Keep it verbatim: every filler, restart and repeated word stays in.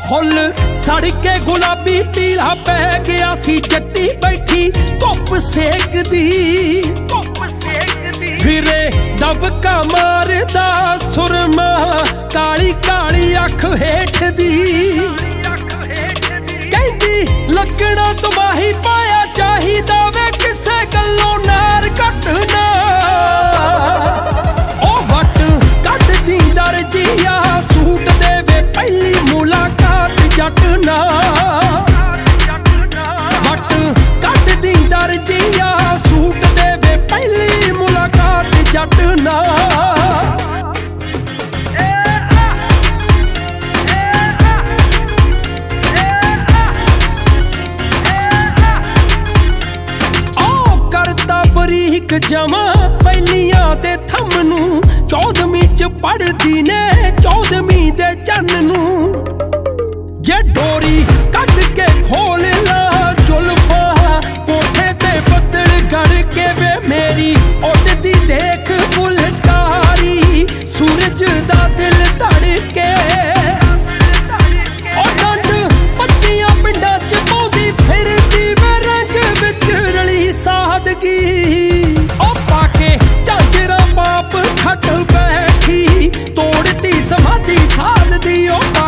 full सड़ के गुलाबी पीला पै गया सी जट्टी बैठी धुप सेकदी फिरे दबका मारदा सुरमा काली काली अख हेठ दी कहंदी लगना तबाही पाया चाहिदा वे किसे गल्लों नार कटना ओ वट कट दी दर्जिया सूट देवे पहली मुलाकात जटना वट कट दी दर्जिया सूट देवे पहली मुलाकात जटना बरीक जमा पहलियां दे थम नू चौदहवीं च पढ़दी ने चौदहवीं दे चन्न नू जे डोरी कट के खोल ला जुल्फा कोठे ते बदल गड़ के वे मेरी उड़दी देख फुलकारी सूरज दा दिल धड़के ओ डंड पच्चियां पिंडां च पौंदी फिरदी वे रंग विच रली सादगी खट बैठी तोड़ती समाधि साध दी ओ